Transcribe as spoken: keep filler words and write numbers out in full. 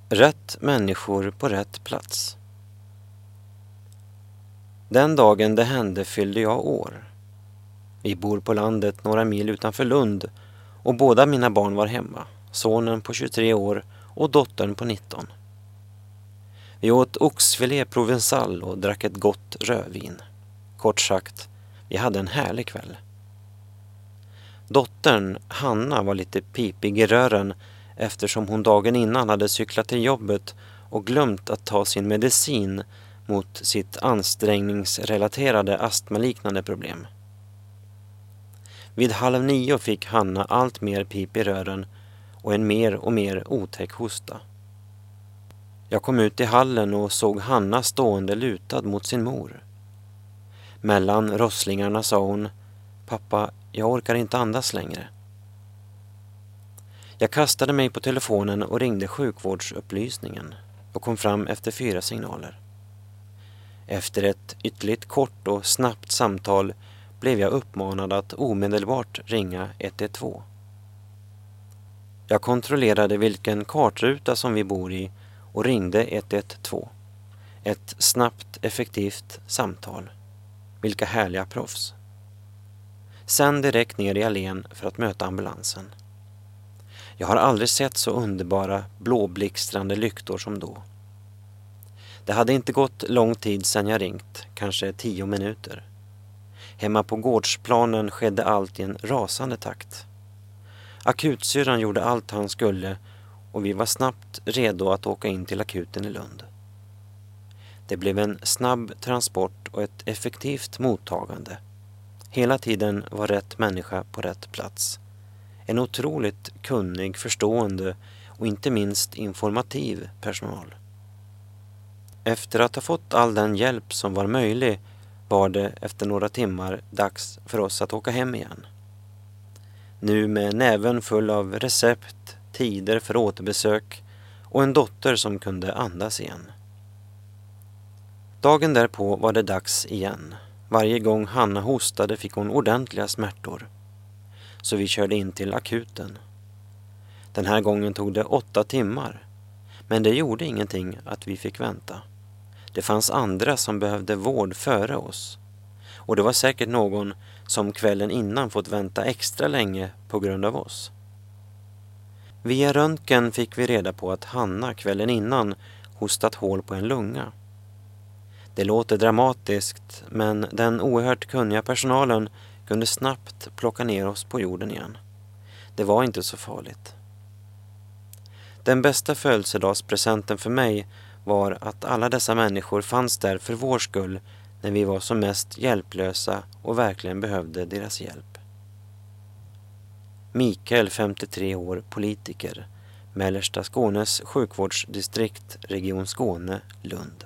Rätt människor på rätt plats. Den dagen det hände fyllde jag år. Vi bor på landet några mil utanför Lund och båda mina barn var hemma. Sonen på tjugotre år och dottern på nitton. Vi åt oxfilé provençal och drack ett gott rödvin. Kort sagt, vi hade en härlig kväll. Dottern, Hanna, var lite pipig i rören eftersom hon dagen innan hade cyklat till jobbet och glömt att ta sin medicin mot sitt ansträngningsrelaterade astmaliknande problem. Vid halv nio fick Hanna allt mer pip i rören och en mer och mer otäck hosta. Jag kom ut i hallen och såg Hanna stående lutad mot sin mor. Mellan rosslingarna sa hon: "Pappa, jag orkar inte andas längre." Jag kastade mig på telefonen och ringde sjukvårdsupplysningen och kom fram efter fyra signaler. Efter ett ytterligt kort och snabbt samtal blev jag uppmanad att omedelbart ringa ett ett två. Jag kontrollerade vilken kartruta som vi bor i och ringde ett ett två. Ett snabbt, effektivt samtal. Vilka härliga proffs. Sen direkt ner i allén för att möta ambulansen. Jag har aldrig sett så underbara blåblixtrande lyktor som då. Det hade inte gått lång tid sedan jag ringt, kanske tio minuter. Hemma på gårdsplanen skedde allt i en rasande takt. Akutsyrran gjorde allt han skulle och vi var snabbt redo att åka in till akuten i Lund. Det blev en snabb transport och ett effektivt mottagande. Hela tiden var rätt människa på rätt plats. En otroligt kunnig, förstående och inte minst informativ personal. Efter att ha fått all den hjälp som var möjlig var det efter några timmar dags för oss att åka hem igen. Nu med näven full av recept, tider för återbesök och en dotter som kunde andas igen. Dagen därpå var det dags igen. Varje gång Hanna hostade fick hon ordentliga smärtor. Så vi körde in till akuten. Den här gången tog det åtta timmar. Men det gjorde ingenting att vi fick vänta. Det fanns andra som behövde vård före oss. Och det var säkert någon som kvällen innan fått vänta extra länge på grund av oss. Via röntgen fick vi reda på att Hanna kvällen innan hostat hål på en lunga. Det låter dramatiskt, men den oerhört kunniga personalen kunde snabbt plocka ner oss på jorden igen. Det var inte så farligt. Den bästa födelsedagspresenten för mig var att alla dessa människor fanns där för vår skull när vi var som mest hjälplösa och verkligen behövde deras hjälp. Mikael, femtiotre år, politiker, Mellersta Skånes sjukvårdsdistrikt, Region Skåne, Lund.